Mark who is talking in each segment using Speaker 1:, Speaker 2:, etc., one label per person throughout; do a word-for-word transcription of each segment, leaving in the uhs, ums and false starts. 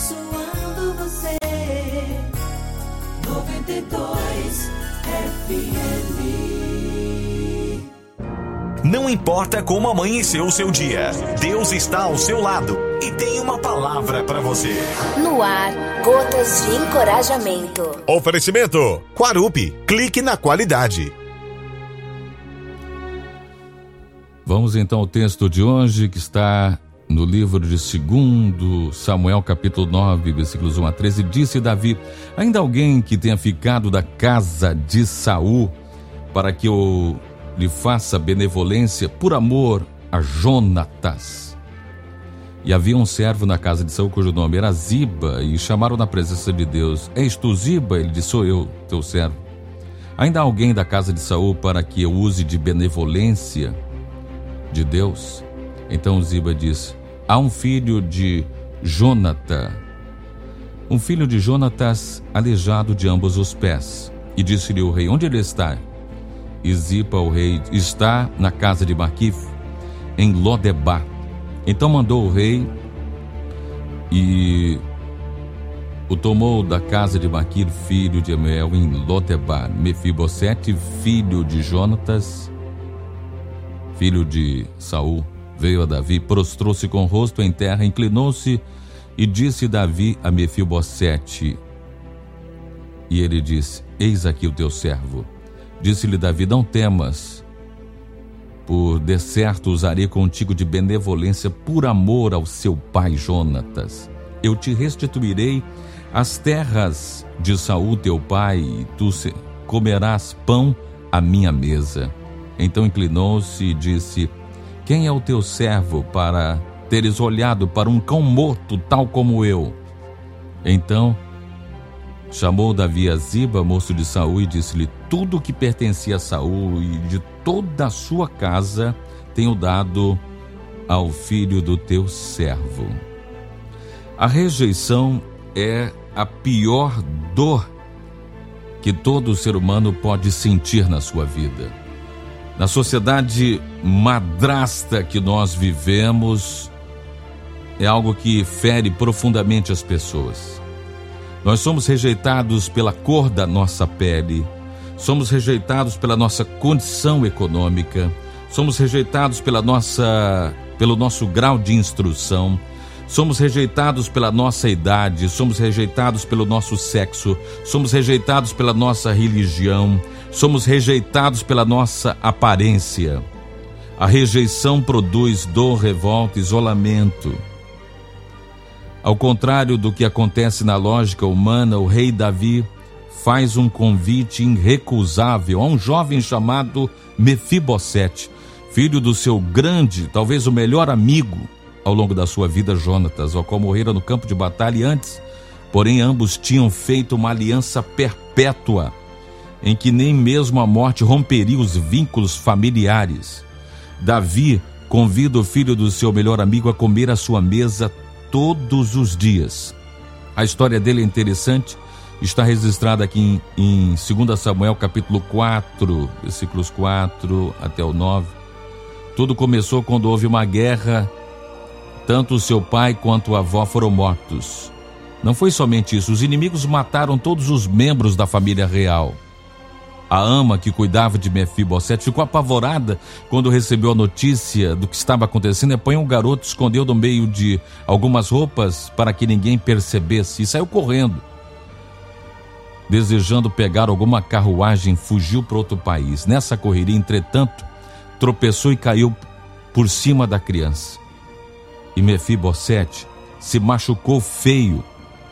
Speaker 1: abençoando você. noventa e dois F M.
Speaker 2: Não importa como amanheceu o seu dia, Deus está ao seu lado e tem uma palavra para você.
Speaker 3: No ar, gotas de encorajamento.
Speaker 4: Oferecimento Quarupi, clique na qualidade.
Speaker 5: Vamos então ao texto de hoje, que está no livro de segundo Samuel, capítulo nove, versículos um a treze. Disse Davi: ainda alguém que tenha ficado da casa de Saul, para que eu lhe faça benevolência por amor a Jonatas. E havia um servo na casa de Saul, cujo nome era Ziba, e chamaram na presença de Deus: és tu, Ziba? Ele disse: sou eu, teu servo. Ainda há alguém da casa de Saul para que eu use de benevolência de Deus? Então Ziba disse: há um filho de Jonatã, um filho de Jonatas, aleijado de ambos os pés. E disse-lhe o rei: onde ele está? E Ziba, o rei, está na casa de Maquif, em Lodebar. Então mandou o rei e o tomou da casa de Maquir, filho de Amiel, em Lodebar. Mefibosete, filho de Jonatas, filho de Saul, veio a Davi, prostrou-se com o rosto em terra, inclinou-se e disse Davi a Mefibosete. E ele disse: eis aqui o teu servo. Disse-lhe Davi: não temas, por de certo usarei contigo de benevolência por amor ao seu pai Jonatas. Eu te restituirei as terras de Saul teu pai, e tu comerás pão à minha mesa. Então inclinou-se e disse: quem é o teu servo para teres olhado para um cão morto tal como eu? Então chamou Davi a Ziba, moço de Saul, e disse-lhe: tudo que pertencia a Saul e de toda a sua casa tenho dado ao filho do teu servo. A rejeição é a pior dor que todo ser humano pode sentir na sua vida. Na sociedade madrasta que nós vivemos, é algo que fere profundamente as pessoas. Nós somos rejeitados pela cor da nossa pele, somos rejeitados pela nossa condição econômica, somos rejeitados pela nossa, pelo nosso grau de instrução, somos rejeitados pela nossa idade, somos rejeitados pelo nosso sexo, somos rejeitados pela nossa religião, somos rejeitados pela nossa aparência. A rejeição produz dor, revolta, isolamento. Ao contrário do que acontece na lógica humana, o rei Davi faz um convite irrecusável a um jovem chamado Mefibosete, filho do seu grande, talvez o melhor amigo ao longo da sua vida, Jonatas, ao qual morrera no campo de batalha. E antes, porém, ambos tinham feito uma aliança perpétua, em que nem mesmo a morte romperia os vínculos familiares. Davi convida o filho do seu melhor amigo a comer à sua mesa todos os dias. A história dele é interessante, está registrada aqui em, em segundo Samuel, capítulo quatro, versículos quatro até o nove. Tudo começou quando houve uma guerra. Tanto o seu pai quanto a avó foram mortos. Não foi somente isso, os inimigos mataram todos os membros da família real. A ama que cuidava de Mefibosete ficou apavorada quando recebeu a notícia do que estava acontecendo. E apanhou um garoto, escondeu no meio de algumas roupas para que ninguém percebesse e saiu correndo. Desejando pegar alguma carruagem, fugiu para outro país. Nessa correria, entretanto, tropeçou e caiu por cima da criança. E Mefibosete se machucou feio.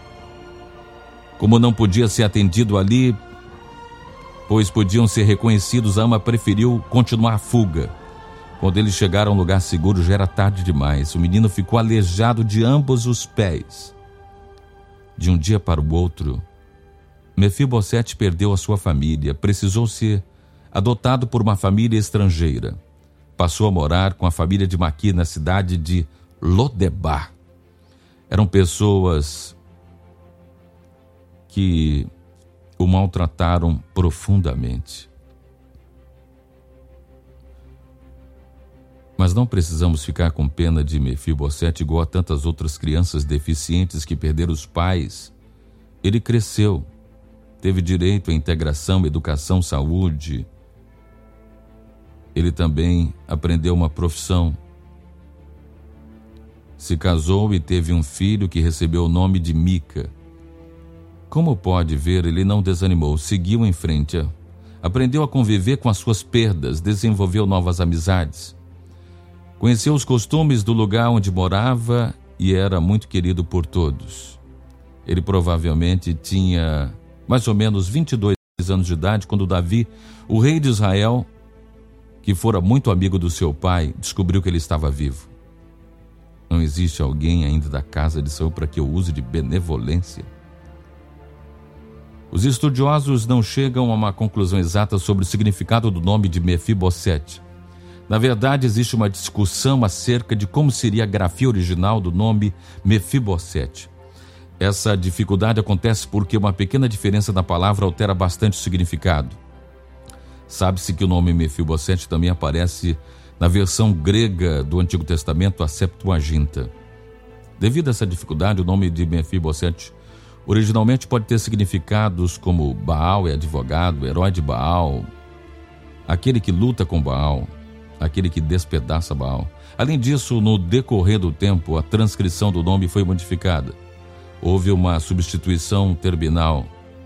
Speaker 5: Como não podia ser atendido ali, pois podiam ser reconhecidos, a ama preferiu continuar a fuga. Quando eles chegaram a um lugar seguro, já era tarde demais. O menino ficou aleijado de ambos os pés. De um dia para o outro, Mefibosete perdeu a sua família, precisou ser adotado por uma família estrangeira. Passou a morar com a família de Maquir na cidade de Lodebar. Eram pessoas que o maltrataram profundamente. Mas não precisamos ficar com pena de Mefibosete igual a tantas outras crianças deficientes que perderam os pais. Ele cresceu, teve direito à integração, educação, saúde. Ele também aprendeu uma profissão. Se casou e teve um filho que recebeu o nome de Mica. Como pode ver, ele não desanimou, seguiu em frente. Aprendeu a conviver com as suas perdas, desenvolveu novas amizades. Conheceu os costumes do lugar onde morava e era muito querido por todos. Ele provavelmente tinha mais ou menos vinte e dois anos de idade quando Davi, o rei de Israel, que fora muito amigo do seu pai, descobriu que ele estava vivo. Não existe alguém ainda da casa de Saul para que eu use de benevolência. Os estudiosos não chegam a uma conclusão exata sobre o significado do nome de Mefibosete. Na verdade, existe uma discussão acerca de como seria a grafia original do nome Mefibosete. Essa dificuldade acontece porque uma pequena diferença na palavra altera bastante o significado. Sabe-se que o nome Mefibosete também aparece na versão grega do Antigo Testamento, a Septuaginta. Devido a essa dificuldade, o nome de Mefibosete originalmente pode ter significados como Baal é advogado, herói de Baal, aquele que luta com Baal, aquele que despedaça Baal. Além disso, no decorrer do tempo, a transcrição do nome foi modificada. Houve uma substituição terminal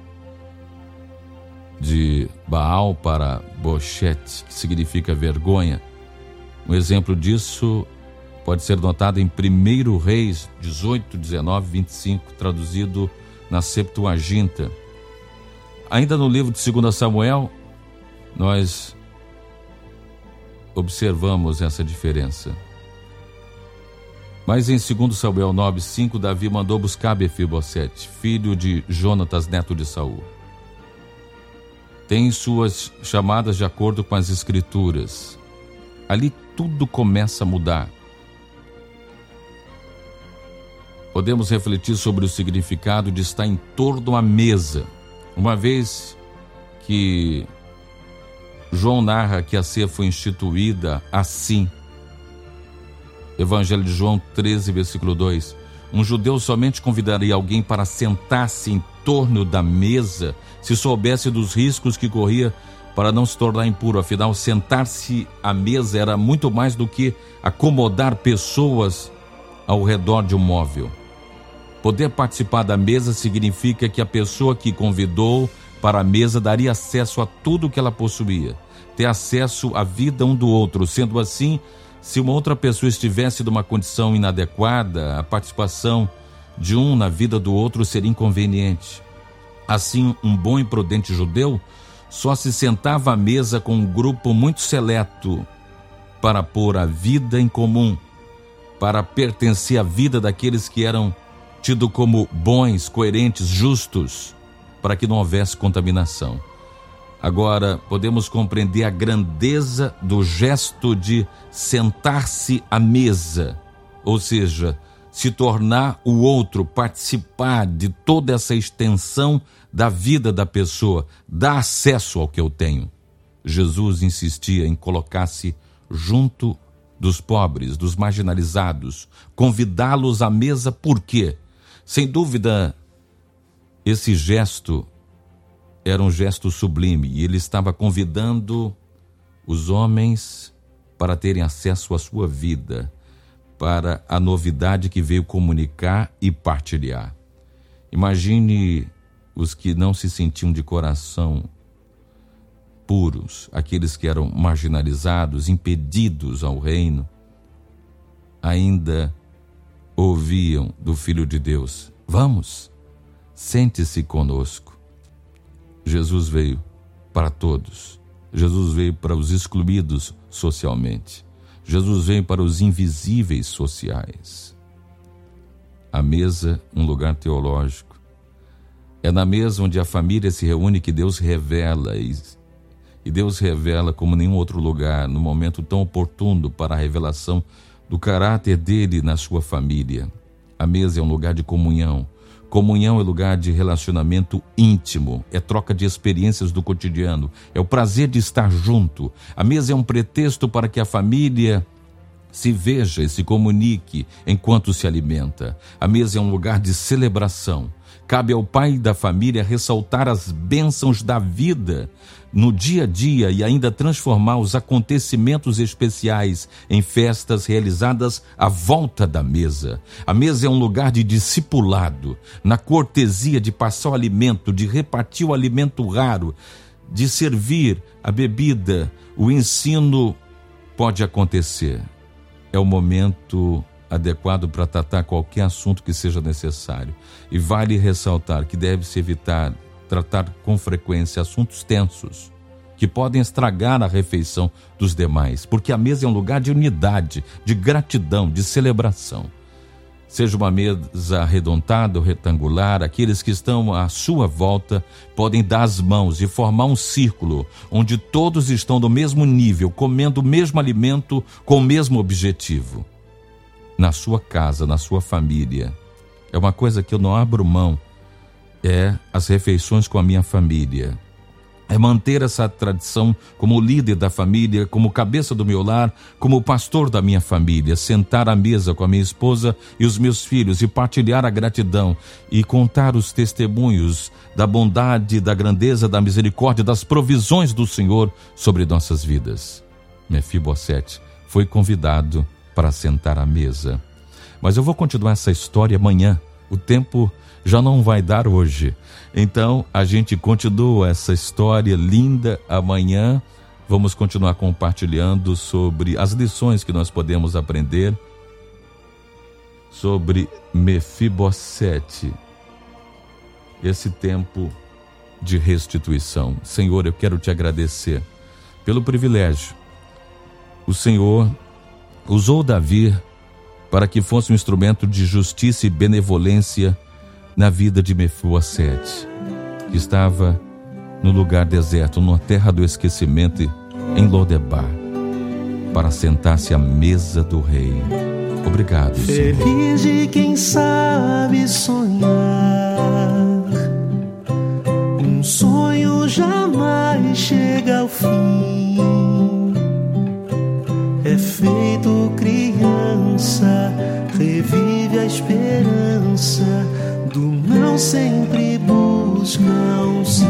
Speaker 5: de Baal para Bochete, que significa vergonha. Um exemplo disso pode ser notado em primeiro Reis dezoito, dezenove, vinte e cinco, traduzido na Septuaginta. Ainda no livro de Segundo Samuel, nós observamos essa diferença. Mas em Segundo Samuel nove, cinco, Davi mandou buscar Mefibosete, filho de Jonatas, neto de Saul. Tem suas chamadas de acordo com as Escrituras. Ali tudo começa a mudar. Podemos refletir sobre o significado de estar em torno à mesa. Uma vez que João narra que a ceia foi instituída assim. Evangelho de João treze, versículo dois. Um judeu somente convidaria alguém para sentar-se em torno da mesa se soubesse dos riscos que corria para não se tornar impuro. Afinal, sentar-se à mesa era muito mais do que acomodar pessoas ao redor de um móvel. Poder participar da mesa significa que a pessoa que convidou para a mesa daria acesso a tudo que ela possuía, ter acesso à vida um do outro. Sendo assim, se uma outra pessoa estivesse numa condição inadequada, a participação de um na vida do outro seria inconveniente. Assim, um bom e prudente judeu só se sentava à mesa com um grupo muito seleto para pôr a vida em comum, para pertencer à vida daqueles que eram tidos como bons, coerentes, justos, para que não houvesse contaminação. Agora, podemos compreender a grandeza do gesto de sentar-se à mesa, ou seja, se tornar o outro, participar de toda essa extensão da vida da pessoa, dar acesso ao que eu tenho. Jesus insistia em colocar-se junto dos pobres, dos marginalizados, convidá-los à mesa. Por quê? Sem dúvida, esse gesto era um gesto sublime e ele estava convidando os homens para terem acesso à sua vida, para a novidade que veio comunicar e partilhar. Imagine os que não se sentiam de coração puros, aqueles que eram marginalizados, impedidos ao reino, ainda ouviam do Filho de Deus: vamos, sente-se conosco. Jesus veio para todos. Jesus veio para os excluídos socialmente. Jesus veio para os invisíveis sociais. A mesa, um lugar teológico. É na mesa onde a família se reúne que Deus revela, e, e Deus revela como nenhum outro lugar, no momento tão oportuno para a revelação do caráter dele na sua família. A mesa é um lugar de comunhão. Comunhão é lugar de relacionamento íntimo, é troca de experiências do cotidiano, é o prazer de estar junto. A mesa é um pretexto para que a família Se veja e se comunique enquanto se alimenta. A mesa é um lugar de celebração. Cabe ao pai da família ressaltar as bênçãos da vida no dia a dia e ainda transformar os acontecimentos especiais em festas realizadas à volta da mesa. A mesa é um lugar de discipulado, na cortesia de passar o alimento, de repartir o alimento raro, de servir a bebida. O ensino pode acontecer. É o momento adequado para tratar qualquer assunto que seja necessário. E vale ressaltar que deve-se evitar tratar com frequência assuntos tensos, que podem estragar a refeição dos demais, porque a mesa é um lugar de unidade, de gratidão, de celebração. Seja uma mesa arredondada ou retangular, aqueles que estão à sua volta podem dar as mãos e formar um círculo, onde todos estão no mesmo nível, comendo o mesmo alimento com o mesmo objetivo. Na sua casa, na sua família, é uma coisa que eu não abro mão, é as refeições com a minha família. É manter essa tradição como líder da família, como cabeça do meu lar, como pastor da minha família, sentar à mesa com a minha esposa e os meus filhos e partilhar a gratidão e contar os testemunhos da bondade, da grandeza, da misericórdia, das provisões do Senhor sobre nossas vidas. Mefibosete foi convidado para sentar à mesa. Mas eu vou continuar essa história amanhã. O tempo já não vai dar hoje. Então, a gente continua essa história linda amanhã. Vamos continuar compartilhando sobre as lições que nós podemos aprender sobre Mefibosete. Esse tempo de restituição. Senhor, eu quero te agradecer pelo privilégio. O Senhor usou Davi para que fosse um instrumento de justiça e benevolência na vida de Mefibosete, que estava no lugar deserto, numa terra do esquecimento, em Lodebar, para sentar-se à mesa do rei. Obrigado, Senhor.
Speaker 6: Feliz de quem sabe sonhar, um sonho jamais chega ao fim. É feito criança, revive a esperança do não sempre busca um sim.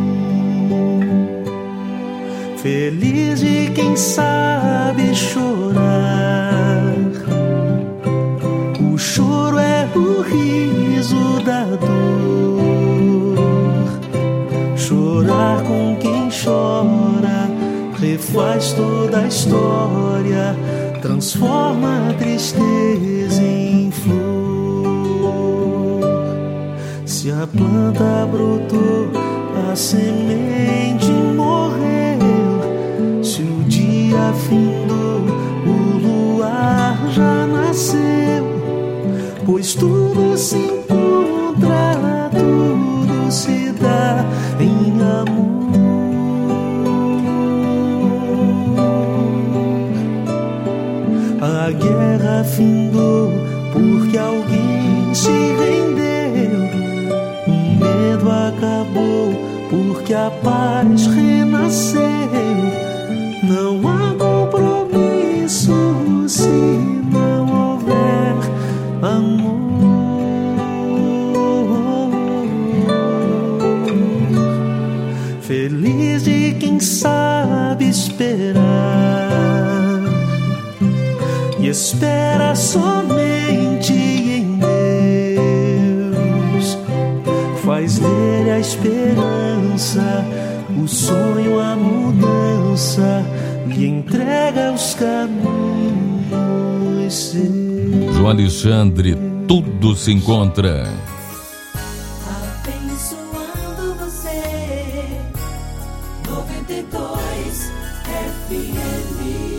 Speaker 6: Feliz de quem sabe chorar, o choro é o riso da dor. Chorar com quem chora refaz toda a história, transforma a tristeza em flor. Se a planta brotou, a semente morreu. Se o dia findou, o luar já nasceu. Pois tudo se encontra, tudo se dá em amor. A guerra findou porque alguém se rendeu. O medo acabou porque a paz renasceu. Não há compromisso se não houver amor. Feliz de quem sabe esperar e espera somente em Deus. Faz dele a esperança, o sonho, a mudança, lhe entrega os caminhos seus.
Speaker 5: João Alexandre, tudo se encontra.
Speaker 1: Abençoando você, noventa e dois F M.